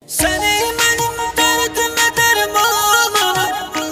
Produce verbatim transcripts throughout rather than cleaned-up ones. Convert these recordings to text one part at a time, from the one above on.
Seni benim derdime dermanım,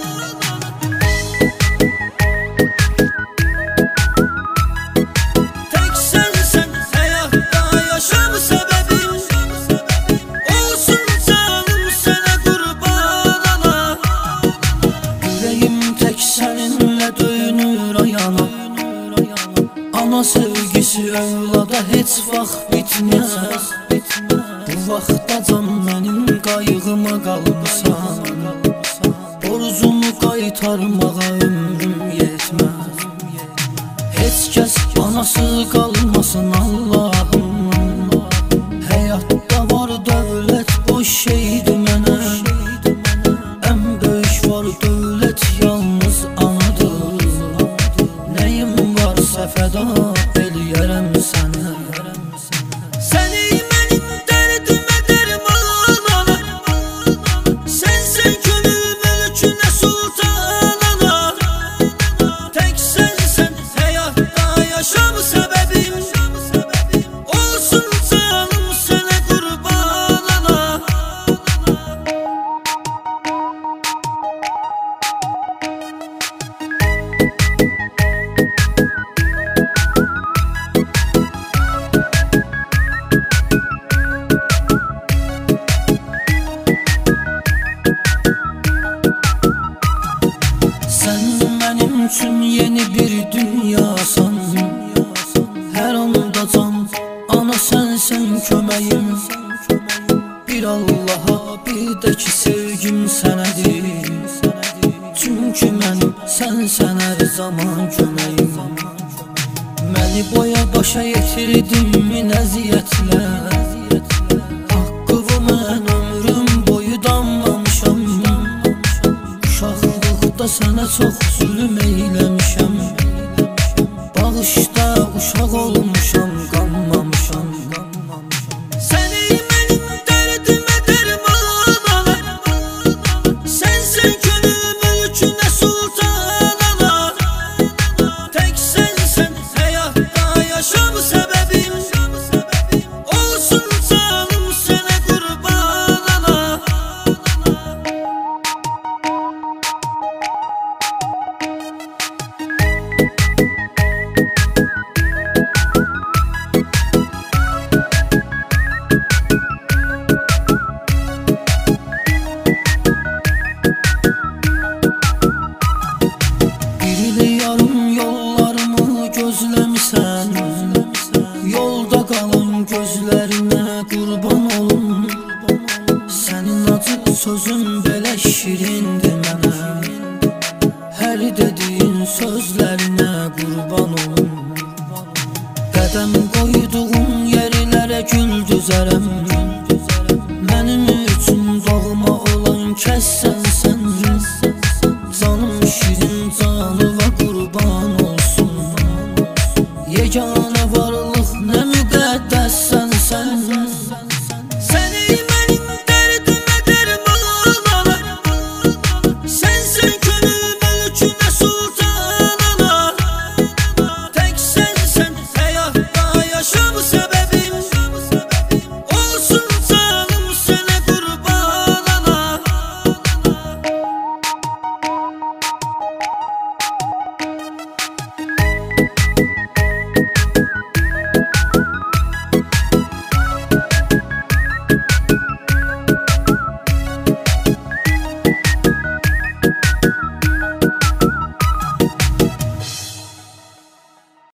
tek sensen hayatta yaşam sebebim. Olsun canım sana kurban ana. Yüreğim tek seninle dönür ayana. Ana sevgisi evlada hiç vaxt bitmez. Bu vaxtda can mənim qayğıma qalmısan. Borcumu qaytarmağa ömrüm yetməz. Heç kəs anasız qalmasın Allahım. Həyatda var dövlət boş şeydir mənə. Ən böyük var dövlət yalnız anadır. Nəyim varsa fəda eləyərəm sənə. Səni mənim dərdimə derman ana. Sənsən könül mülkünə sultan ana. Tək sənsən həyatda yaşam səbəbim. Olsun canım sənə qurban ana. Sən mənim üçün yeni bir dünyasan. Hər anda can, ana sənsən köməyim. Bir Allaha, bir də ki sevgim sənədir. Çünki mənim sənsən hər zaman köməyim. Məni boya başa yetirdin min əziyyətlər. Haqqımı mən ömrüm boyu damlamışam. Uşaqlıqda sənə çox zülüm eyləmişəm. Bağışda uşaq olmuşam, qanmamışam. Səni mənim dərdimə derman ana. Sənsən könül mülkünə sultan ana. Tək sənsən həyatda yaşam səbəbim. Olsun canım sənə qurban ana. Gözləmisən, yolda qalan gözlərinə qurban olum. Sənin acı sözün belə şirindir.